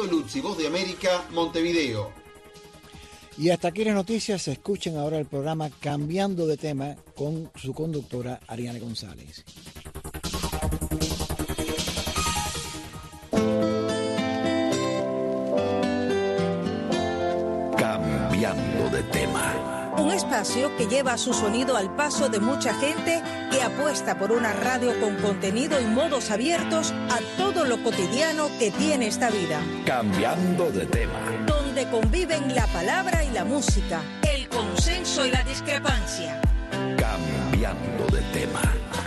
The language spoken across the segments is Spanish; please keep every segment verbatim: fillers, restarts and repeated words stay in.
Soy Lutzi, Voz de América, Montevideo. Y hasta aquí las noticias. Escuchen ahora el programa Cambiando de Tema con su conductora Ariane González. Cambiando de Tema. Un espacio que lleva su sonido al paso de mucha gente que apuesta por una radio con contenido y modos abiertos a todo lo cotidiano que tiene esta vida. Cambiando de Tema. Donde conviven la palabra y la música, el consenso y la discrepancia. Cambiando de Tema.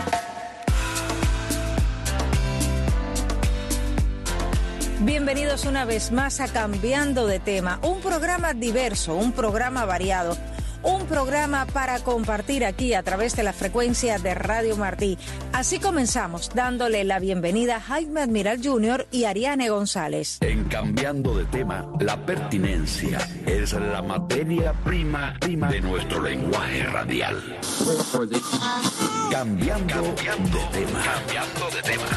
Bienvenidos una vez más a Cambiando de Tema, un programa diverso, un programa variado. Un programa para compartir aquí a través de la frecuencia de Radio Martí. Así comenzamos dándole la bienvenida a Jaime Admiral junior y Ariane González. En Cambiando de Tema, la pertinencia es la materia prima, prima de nuestro lenguaje radial. Cambiando, Cambiando de Tema. Cambiando de Tema.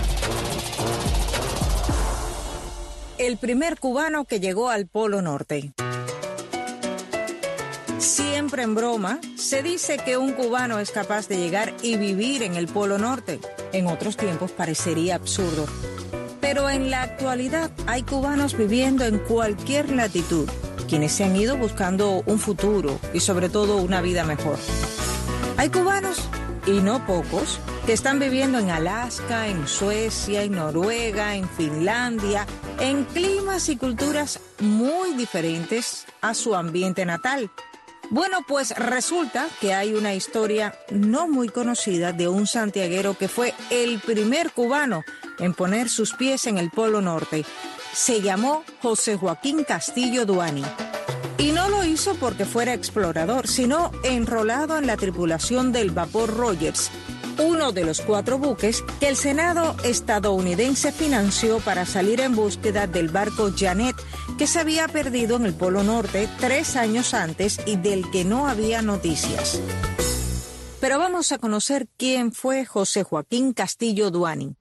El primer cubano que llegó al Polo Norte. Siempre en broma, se dice que un cubano es capaz de llegar y vivir en el Polo Norte. En otros tiempos parecería absurdo. Pero en la actualidad hay cubanos viviendo en cualquier latitud, quienes se han ido buscando un futuro y sobre todo una vida mejor. Hay cubanos, y no pocos, que están viviendo en Alaska, en Suecia, en Noruega, en Finlandia, en climas y culturas muy diferentes a su ambiente natal. Bueno, pues resulta que hay una historia no muy conocida de un santiaguero que fue el primer cubano en poner sus pies en el Polo Norte. Se llamó José Joaquín Castillo Duani. Y no lo hizo porque fuera explorador, sino enrolado en la tripulación del vapor Rogers, uno de los cuatro buques que el Senado estadounidense financió para salir en búsqueda del barco Janet, que se había perdido en el Polo Norte tres años antes y del que no había noticias. Pero vamos a conocer quién fue José Joaquín Castillo Duani.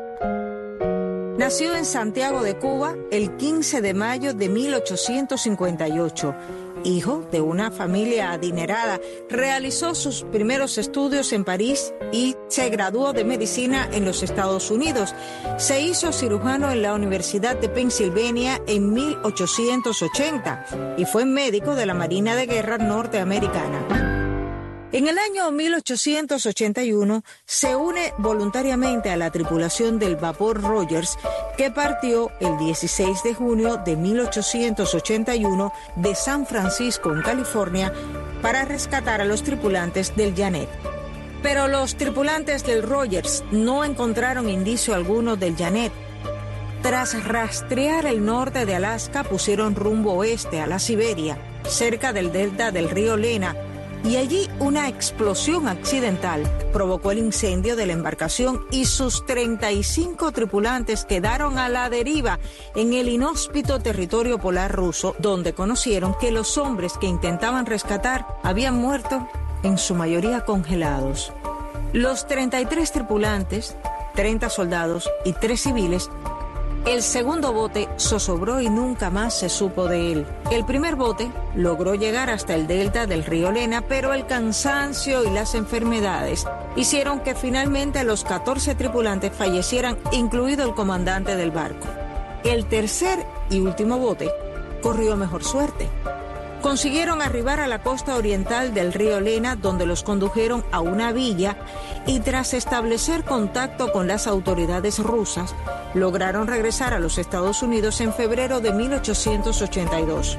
Nació en Santiago de Cuba el quince de mayo de mil ochocientos cincuenta y ocho. Hijo de una familia adinerada, realizó sus primeros estudios en París y se graduó de medicina en los Estados Unidos. Se hizo cirujano en la Universidad de Pensilvania en mil ochocientos ochenta y fue médico de la Marina de Guerra norteamericana. En el año mil ochocientos ochenta y uno se une voluntariamente a la tripulación del vapor Rogers, que partió el dieciséis de junio de mil ochocientos ochenta y uno de San Francisco, en California, para rescatar a los tripulantes del Janet. Pero los tripulantes del Rogers no encontraron indicio alguno del Janet. Tras rastrear el norte de Alaska, pusieron rumbo oeste a la Siberia, cerca del delta del río Lena, y allí una explosión accidental provocó el incendio de la embarcación y sus treinta y cinco tripulantes quedaron a la deriva en el inhóspito territorio polar ruso, donde conocieron que los hombres que intentaban rescatar habían muerto, en su mayoría congelados. Los treinta y tres tripulantes, treinta soldados y tres civiles. El segundo bote zozobró y nunca más se supo de él. El primer bote logró llegar hasta el delta del río Lena, pero el cansancio y las enfermedades hicieron que finalmente los catorce tripulantes fallecieran, incluido el comandante del barco. El tercer y último bote corrió mejor suerte. Consiguieron arribar a la costa oriental del río Lena, donde los condujeron a una villa y tras establecer contacto con las autoridades rusas, lograron regresar a los Estados Unidos en febrero de mil ochocientos ochenta y dos.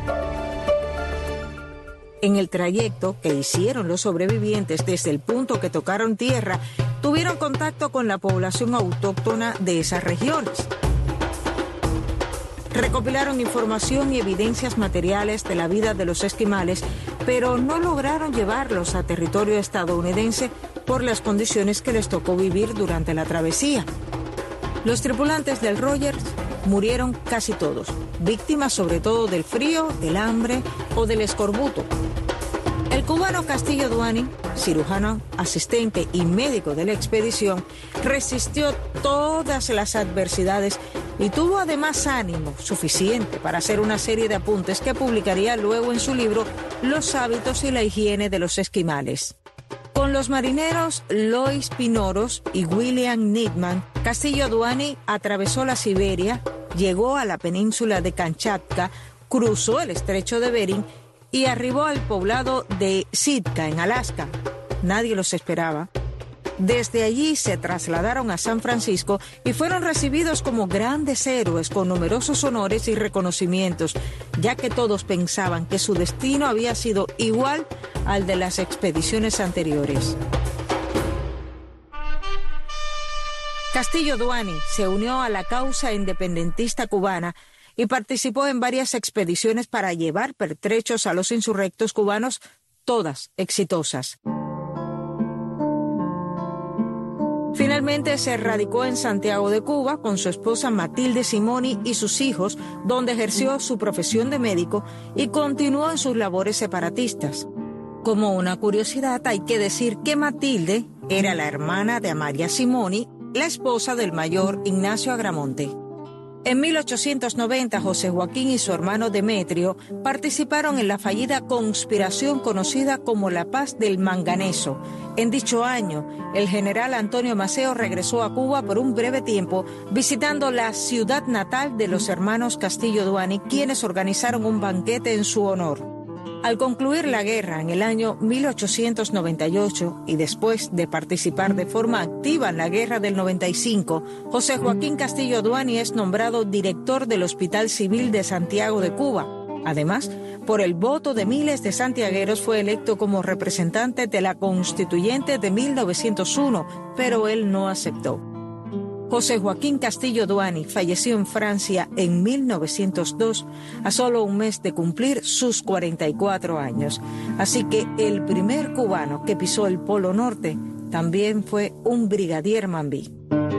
En el trayecto que hicieron los sobrevivientes desde el punto que tocaron tierra, tuvieron contacto con la población autóctona de esas regiones. Recopilaron información y evidencias materiales de la vida de los esquimales, pero no lograron llevarlos a territorio estadounidense por las condiciones que les tocó vivir durante la travesía. Los tripulantes del Rogers murieron casi todos, víctimas sobre todo del frío, del hambre o del escorbuto. El cubano Castillo Duani, cirujano, asistente y médico de la expedición, resistió todas las adversidades y tuvo además ánimo suficiente para hacer una serie de apuntes que publicaría luego en su libro Los hábitos y la higiene de los esquimales. Con los marineros Lois Pinoros y William Needham, Castillo Duany atravesó la Siberia, llegó a la península de Kamchatka, cruzó el estrecho de Bering y arribó al poblado de Sitka, en Alaska. Nadie los esperaba. Desde allí se trasladaron a San Francisco y fueron recibidos como grandes héroes con numerosos honores y reconocimientos, ya que todos pensaban que su destino había sido igual al de las expediciones anteriores. Castillo Duany se unió a la causa independentista cubana y participó en varias expediciones para llevar pertrechos a los insurrectos cubanos, todas exitosas. Finalmente se radicó en Santiago de Cuba con su esposa Matilde Simoni y sus hijos, donde ejerció su profesión de médico y continuó en sus labores separatistas. Como una curiosidad, hay que decir que Matilde era la hermana de Amalia Simoni, la esposa del mayor Ignacio Agramonte. En mil ochocientos noventa, José Joaquín y su hermano Demetrio participaron en la fallida conspiración conocida como la Paz del Manganeso. En dicho año, el general Antonio Maceo regresó a Cuba por un breve tiempo, visitando la ciudad natal de los hermanos Castillo Duany, quienes organizaron un banquete en su honor. Al concluir la guerra en el año mil ochocientos noventa y ocho y después de participar de forma activa en la guerra del noventa y cinco, José Joaquín Castillo Duany es nombrado director del Hospital Civil de Santiago de Cuba. Además, por el voto de miles de santiagueros fue electo como representante de la Constituyente de mil novecientos uno, pero él no aceptó. José Joaquín Castillo Duany falleció en Francia en mil novecientos dos, a solo un mes de cumplir sus cuarenta y cuatro años. Así que el primer cubano que pisó el Polo Norte también fue un brigadier Mambí.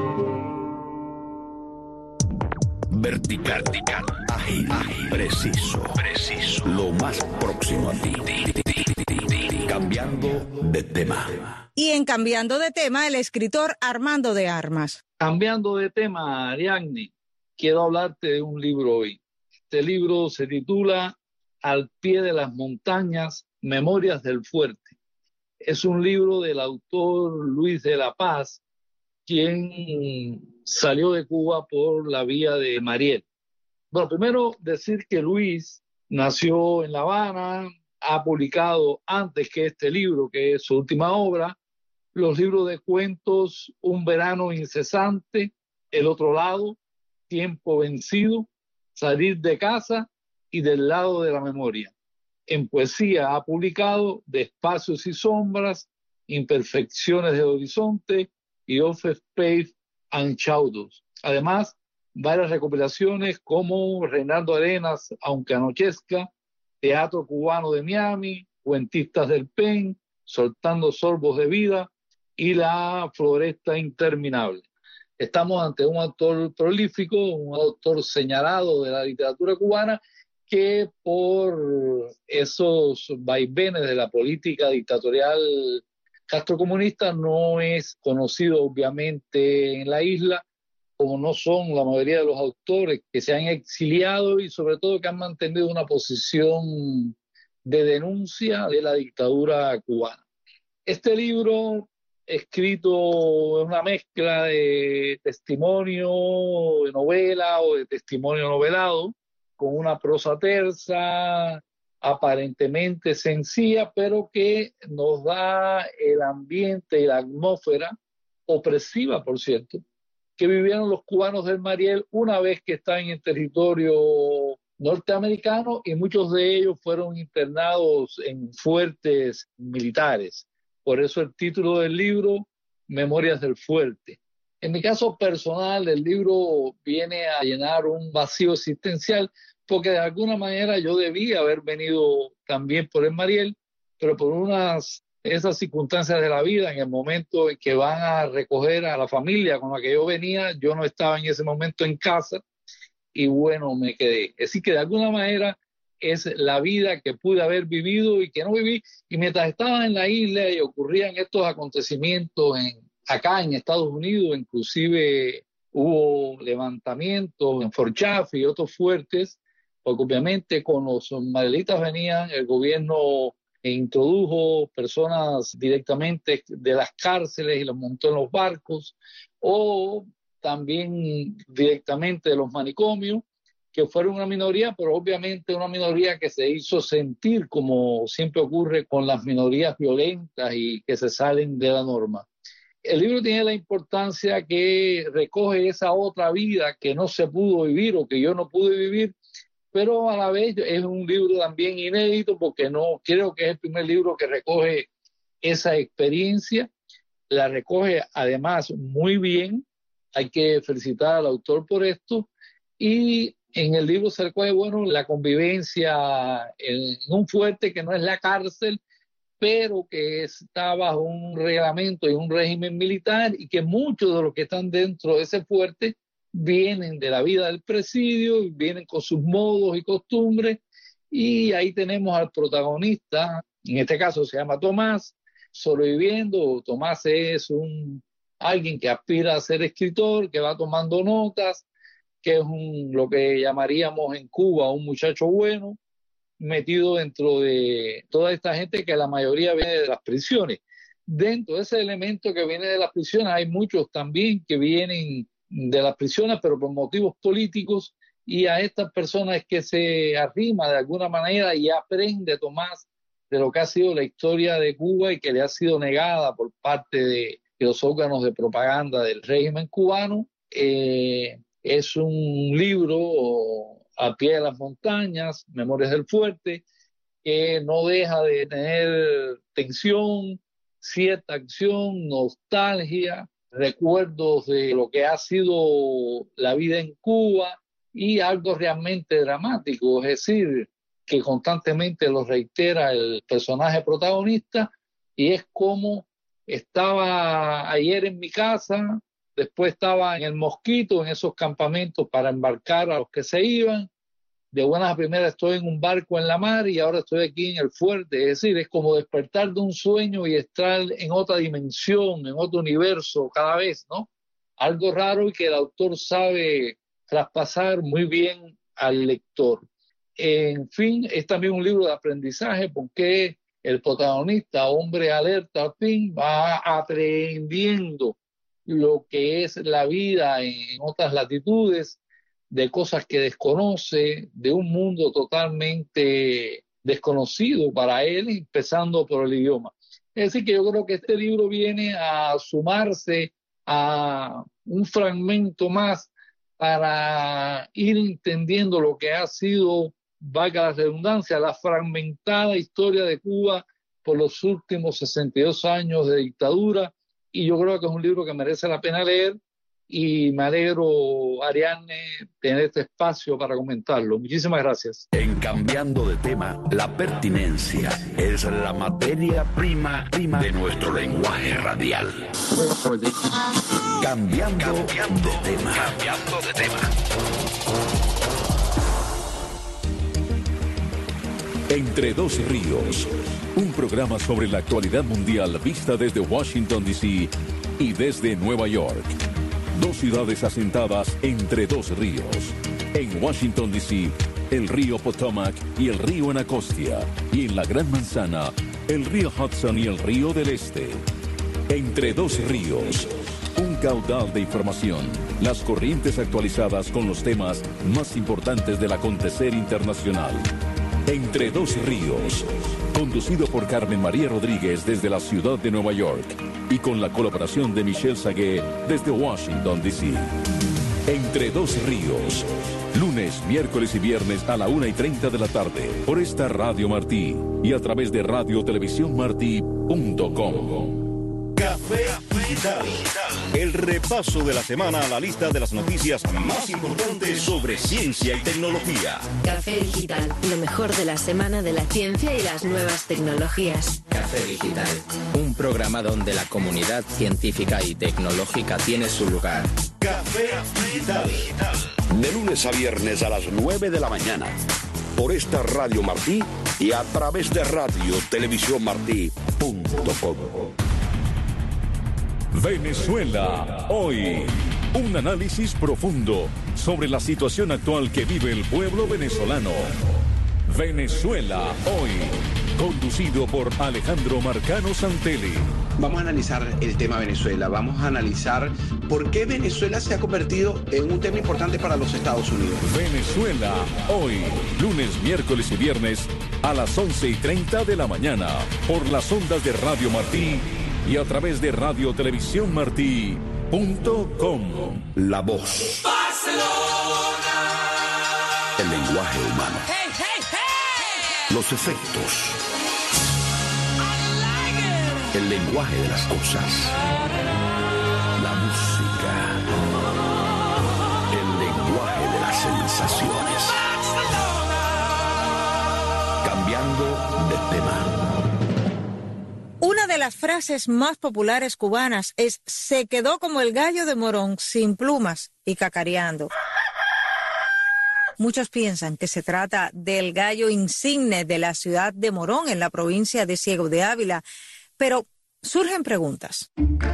Vertical, vertical, ágil, ágil, preciso, preciso, lo más próximo a ti. Cambiando de tema. Y en Cambiando de Tema, el escritor Armando de Armas. Cambiando de tema, Ariadne, quiero hablarte de un libro hoy. Este libro se titula Al pie de las montañas, Memorias del Fuerte. Es un libro del autor Luis de la Paz, quien salió de Cuba por la vía de Mariel. Bueno, primero decir que Luis nació en La Habana, ha publicado antes que este libro, que es su última obra, los libros de cuentos Un verano incesante, El otro lado, Tiempo vencido, Salir de casa y Del lado de la memoria. En poesía ha publicado De espacios y sombras, Imperfecciones del horizonte y Of Space and Shadows. Además, varias recopilaciones como Reinaldo Arenas, Aunque anochezca, Teatro Cubano de Miami, Cuentistas del Pen, Soltando sorbos de vida y La floresta interminable. Estamos ante un autor prolífico, un autor señalado de la literatura cubana que por esos vaivenes de la política dictatorial castrocomunista no es conocido obviamente en la isla, como no son la mayoría de los autores que se han exiliado y sobre todo que han mantenido una posición de denuncia de la dictadura cubana. Este libro, escrito en una mezcla de testimonio, de novela o de testimonio novelado, con una prosa tersa, aparentemente sencilla, pero que nos da el ambiente y la atmósfera, opresiva por cierto, que vivieron los cubanos del Mariel una vez que están en territorio norteamericano, y muchos de ellos fueron internados en fuertes militares. Por eso el título del libro, Memorias del Fuerte. En mi caso personal, el libro viene a llenar un vacío existencial, porque de alguna manera yo debía haber venido también por el Mariel, pero por unas esas circunstancias de la vida, en el momento en que van a recoger a la familia con la que yo venía, yo no estaba en ese momento en casa, y bueno, me quedé. Así que de alguna manera es la vida que pude haber vivido y que no viví, y mientras estaba en la isla y ocurrían estos acontecimientos en, acá en Estados Unidos, inclusive hubo levantamientos en Fort Chaffee y otros fuertes, porque obviamente con los madelistas venían, el gobierno introdujo personas directamente de las cárceles y los montó en los barcos, o también directamente de los manicomios, que fueron una minoría, pero obviamente una minoría que se hizo sentir, como siempre ocurre con las minorías violentas y que se salen de la norma. El libro tiene la importancia que recoge esa otra vida que no se pudo vivir o que yo no pude vivir, pero a la vez es un libro también inédito porque no creo que es el primer libro que recoge esa experiencia. La recoge además muy bien, hay que felicitar al autor por esto, y en el libro se recoge, bueno, la convivencia en un fuerte que no es la cárcel, pero que está bajo un reglamento y un régimen militar, y que muchos de los que están dentro de ese fuerte vienen de la vida del presidio, vienen con sus modos y costumbres, y ahí tenemos al protagonista, en este caso se llama Tomás, sobreviviendo. Tomás es un alguien que aspira a ser escritor, que va tomando notas, que es un, lo que llamaríamos en Cuba un muchacho bueno, metido dentro de toda esta gente que la mayoría viene de las prisiones. Dentro de ese elemento que viene de las prisiones hay muchos también que vienen de las prisiones, pero por motivos políticos, y a estas personas es que se arrima de alguna manera y aprende Tomás de lo que ha sido la historia de Cuba y que le ha sido negada por parte de, de los órganos de propaganda del régimen cubano. Eh, es un libro a pie de las montañas, Memorias del Fuerte, que no deja de tener tensión, cierta acción, nostalgia, recuerdos de lo que ha sido la vida en Cuba y algo realmente dramático, es decir, que constantemente lo reitera el personaje protagonista, y es como estaba ayer en mi casa, después estaba en el Mosquito, en esos campamentos para embarcar a los que se iban, de buenas a primeras estoy en un barco en la mar y ahora estoy aquí en el fuerte. Es decir, es como despertar de un sueño y estar en otra dimensión, en otro universo cada vez, ¿no? Algo raro y que el autor sabe traspasar muy bien al lector. En fin, es también un libro de aprendizaje porque el protagonista, hombre alerta al fin, va aprendiendo lo que es la vida en otras latitudes, de cosas que desconoce, de un mundo totalmente desconocido para él, empezando por el idioma. Es decir, que yo creo que este libro viene a sumarse a un fragmento más para ir entendiendo lo que ha sido, valga la redundancia, la fragmentada historia de Cuba por los últimos sesenta y dos años de dictadura, y yo creo que es un libro que merece la pena leer, y me alegro, Ariadne, tener este espacio para comentarlo. Muchísimas gracias. En Cambiando de Tema, la pertinencia es la materia prima, prima de nuestro lenguaje radial. Cambiando, Cambiando de tema. Cambiando de tema. Entre dos ríos, un programa sobre la actualidad mundial vista desde Washington, D C y desde Nueva York. Dos ciudades asentadas entre dos ríos. En Washington, D C, el río Potomac y el río Anacostia. Y en la Gran Manzana, el río Hudson y el río del Este. Entre dos ríos, un caudal de información. Las corrientes actualizadas con los temas más importantes del acontecer internacional. Entre dos ríos, conducido por Carmen María Rodríguez desde la ciudad de Nueva York y con la colaboración de Michelle Sagué desde Washington, D C. Entre dos ríos, lunes, miércoles y viernes a la una y treinta de la tarde por esta Radio Martí y a través de radio televisión martí punto com. Café Digital. El repaso de la semana a la lista de las noticias más importantes sobre ciencia y tecnología. Café Digital, lo mejor de la semana de la ciencia y las nuevas tecnologías. Café Digital, un programa donde la comunidad científica y tecnológica tiene su lugar. Café Digital. De lunes a viernes a las nueve de la mañana, por esta Radio Martí y a través de radio televisión martí punto com. Venezuela hoy. Un análisis profundo sobre la situación actual que vive el pueblo venezolano. Venezuela Hoy, conducido por Alejandro Marcano Santelli. Vamos a analizar el tema Venezuela, vamos a analizar por qué Venezuela se ha convertido en un tema importante para los Estados Unidos. Venezuela Hoy, lunes, miércoles y viernes a las once y treinta de la mañana, por las ondas de Radio Martí y a través de radio televisión martí punto com. La voz. Barcelona. El lenguaje humano. Hey, hey, hey. Los efectos. El lenguaje de las cosas. La música. El lenguaje de las sensaciones. Cambiando de tema. Una de las frases más populares cubanas es: se quedó como el gallo de Morón, sin plumas y cacareando. Muchos piensan que se trata del gallo insigne de la ciudad de Morón, en la provincia de Ciego de Ávila. Pero surgen preguntas.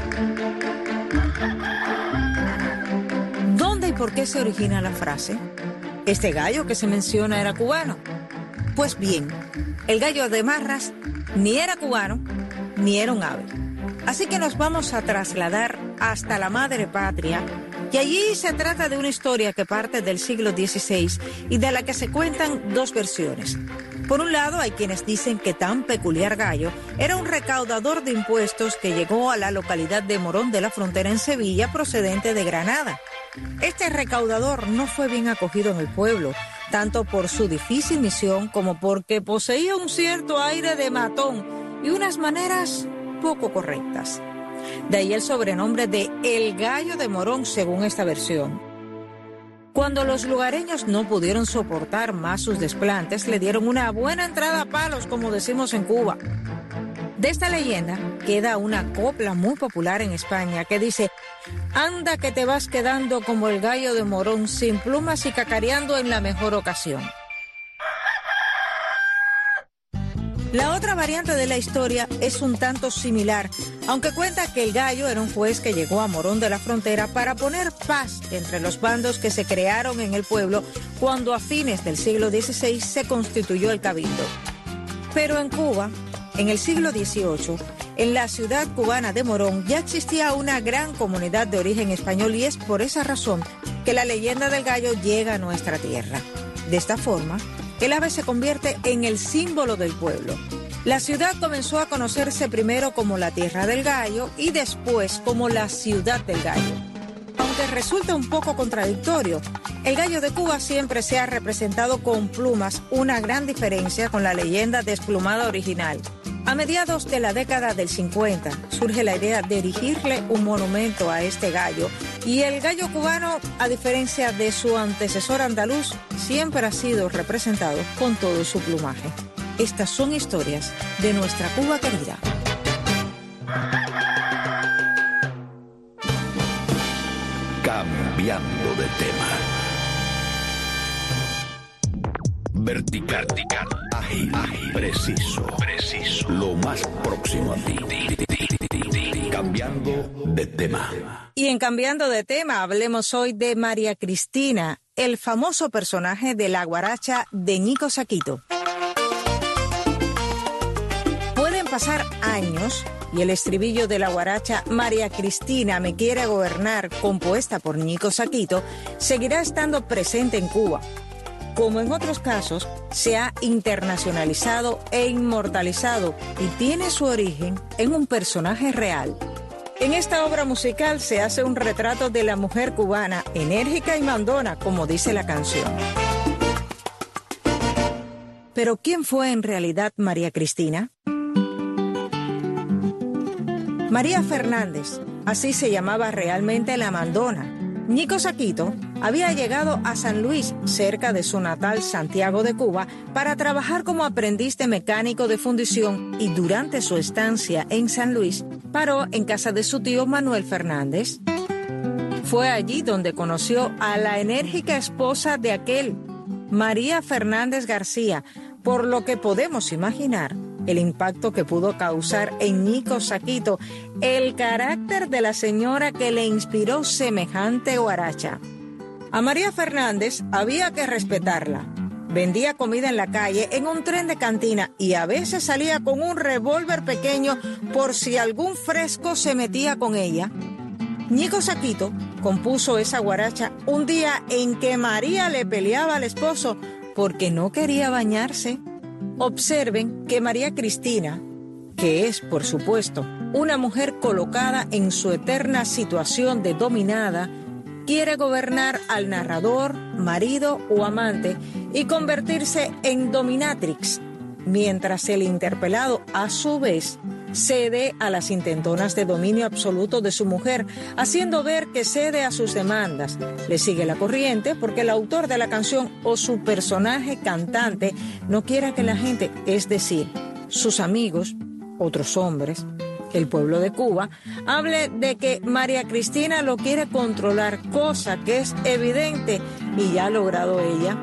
¿Dónde y por qué se origina la frase? ¿Este gallo que se menciona era cubano? Pues bien, el gallo de Marras ni era cubano, ni era un ave. Así que nos vamos a trasladar hasta la madre patria, y allí se trata de una historia que parte del siglo dieciséis y de la que se cuentan dos versiones. Por un lado, hay quienes dicen que tan peculiar gallo era un recaudador de impuestos que llegó a la localidad de Morón de la Frontera en Sevilla, procedente de Granada. Este recaudador no fue bien acogido en el pueblo, tanto por su difícil misión como porque poseía un cierto aire de matón y unas maneras poco correctas. De ahí el sobrenombre de El Gallo de Morón, según esta versión. Cuando los lugareños no pudieron soportar más sus desplantes, le dieron una buena entrada a palos, como decimos en Cuba. De esta leyenda queda una copla muy popular en España que dice: anda que te vas quedando como el gallo de Morón, sin plumas y cacareando en la mejor ocasión. La otra variante de la historia es un tanto similar, aunque cuenta que el gallo era un juez que llegó a Morón de la Frontera para poner paz entre los bandos que se crearon en el pueblo cuando a fines del siglo dieciséis se constituyó el Cabildo. Pero en Cuba, en el siglo dieciocho, en la ciudad cubana de Morón ya existía una gran comunidad de origen español, y es por esa razón que la leyenda del gallo llega a nuestra tierra. De esta forma, el ave se convierte en el símbolo del pueblo. La ciudad comenzó a conocerse primero como la Tierra del Gallo y después como la Ciudad del Gallo. Aunque resulta un poco contradictorio, el gallo de Cuba siempre se ha representado con plumas, una gran diferencia con la leyenda desplumada original. A mediados de la década del cincuenta surge la idea de erigirle un monumento a este gallo, y el gallo cubano, a diferencia de su antecesor andaluz, siempre ha sido representado con todo su plumaje. Estas son historias de nuestra Cuba querida. Cambiando de tema. Vertical, vertical, ágil, ágil, preciso, preciso, lo más próximo a ti. Cambiando de tema. Y en Cambiando de tema, hablemos hoy de María Cristina, el famoso personaje de la guaracha de Ñico Saquito. Pueden pasar años y el estribillo de la guaracha María Cristina me quiere gobernar, compuesta por Ñico Saquito, seguirá estando presente en Cuba. Como en otros casos, se ha internacionalizado e inmortalizado y tiene su origen en un personaje real. En esta obra musical se hace un retrato de la mujer cubana, enérgica y mandona, como dice la canción. Pero ¿quién fue en realidad María Cristina? María Fernández, así se llamaba realmente la mandona. Ñico Saquito había llegado a San Luis, cerca de su natal Santiago de Cuba, para trabajar como aprendiz de mecánico de fundición, y durante su estancia en San Luis paró en casa de su tío Manuel Fernández. Fue allí donde conoció a la enérgica esposa de aquel, María Fernández García, por lo que podemos imaginar el impacto que pudo causar en Ñico Saquito el carácter de la señora que le inspiró semejante guaracha. A María Fernández había que respetarla. Vendía comida en la calle, en un tren de cantina, y a veces salía con un revólver pequeño por si algún fresco se metía con ella. Ñico Saquito compuso esa guaracha un día en que María le peleaba al esposo porque no quería bañarse. Observen que María Cristina, que es, por supuesto, una mujer colocada en su eterna situación de dominada, quiere gobernar al narrador, marido o amante y convertirse en dominatrix, mientras el interpelado, a su vez, cede a las intentonas de dominio absoluto de su mujer, haciendo ver que cede a sus demandas. Le sigue la corriente porque el autor de la canción o su personaje cantante no quiera que la gente, es decir, sus amigos, otros hombres, el pueblo de Cuba, hable de que María Cristina lo quiere controlar, cosa que es evidente y ya ha logrado ella.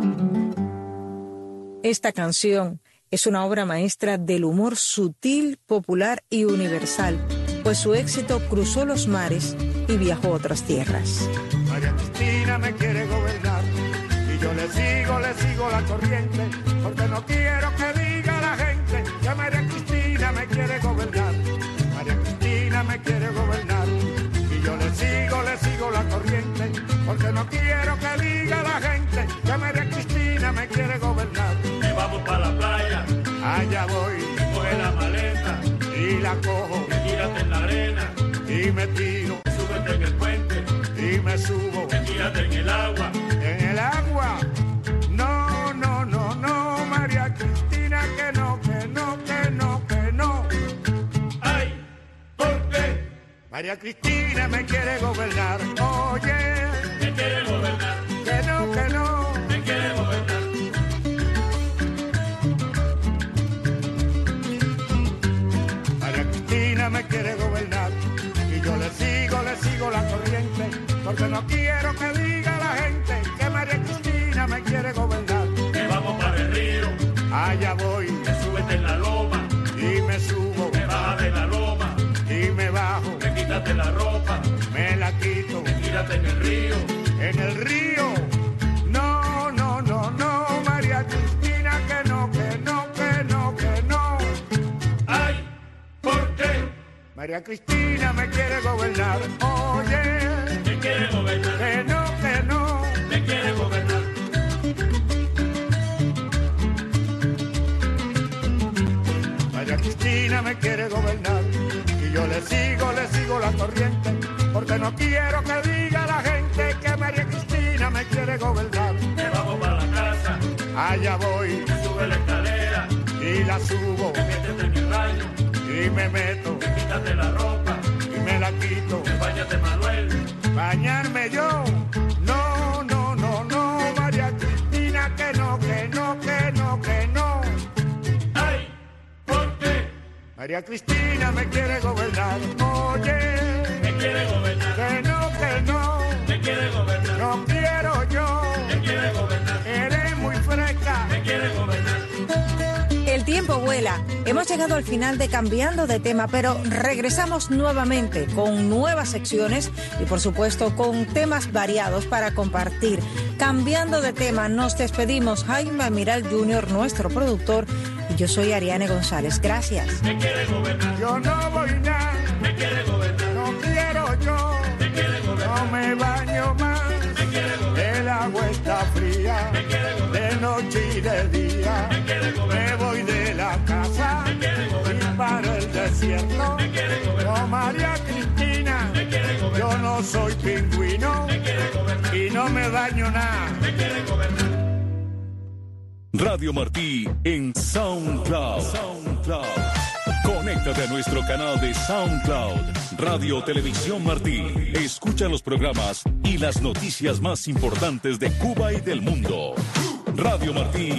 Esta canción es una obra maestra del humor sutil, popular y universal, pues su éxito cruzó los mares y viajó a otras tierras. María Cristina me quiere gobernar y yo le sigo, le sigo la corriente, porque no quiero que diga la gente que María Cristina me quiere gobernar. María Cristina me quiere gobernar y yo le sigo, le sigo la corriente, porque no quiero que diga la gente que María Cristina me quiere gobernar. Y vamos para la playa, allá voy, coge la maleta y la cojo, tírate en la arena y me tiro, súbete en el puente y me subo, tírate en el agua, en el agua. No, no, no, no, María Cristina, que no, que no, que no, que no. Ay, ¿por qué? María Cristina me quiere gobernar, oye, me quiere gobernar, que no, que no, me quiere gobernar. María Cristina me quiere gobernar y yo le sigo, le sigo la corriente, porque no quiero que diga la gente que María Cristina me quiere gobernar. Que vamos para el río, allá voy, me súbete en la loma y me subo, me baja de la loma y me bajo, me quítate la ropa, me la quito, me tírate en el río, en el río. No, no, no, no, María Cristina, que no, que no, que no, que no. Ay, ¿por qué? María Cristina me quiere gobernar, oye, me quiere gobernar, que no, que no, me quiere gobernar. María Cristina me quiere gobernar y yo le sigo, le sigo la corriente, porque no quiero que diga la gente que María Cristina me quiere gobernar. Que vamos para la casa, allá voy, me sube la escalera y la subo, me métete en el baño y me meto, me quítate la ropa y me la quito, báñate Manuel, bañarme yo. No, no, no, no, María Cristina, que no, que no, que no, que no. Ay, ¿por qué? María Cristina me quiere gobernar, oye, me quiere gobernar, que no, que no, me quiere gobernar, no quiero yo, me quiere gobernar, eres muy fresca, me quiere gobernar. El tiempo vuela. Hemos llegado al final de Cambiando de Tema, pero regresamos nuevamente con nuevas secciones y, por supuesto, con temas variados para compartir. Cambiando de Tema, nos despedimos. Jaime Amiral junior, nuestro productor, y yo soy Ariane González. Gracias. Me quiere gobernar, yo no voy nada, me quiere gobernar, no quiero yo, me quiere gobernar, no me baño más, me quiere gobernar, el agua está fría, me quiere gobernar, de noche y de día, me quiere gobernar, me voy de la casa, me quiere gobernar, y para el desierto, me quiere gobernar, no María Cristina, me quiere gobernar, yo no soy pingüino, me quiere gobernar, y no me baño nada, me quiere gobernar. Radio Martí en SoundCloud. SoundCloud. Conéctate a nuestro canal de SoundCloud, Radio Televisión Martí. Escucha los programas y las noticias más importantes de Cuba y del mundo. Radio Martí.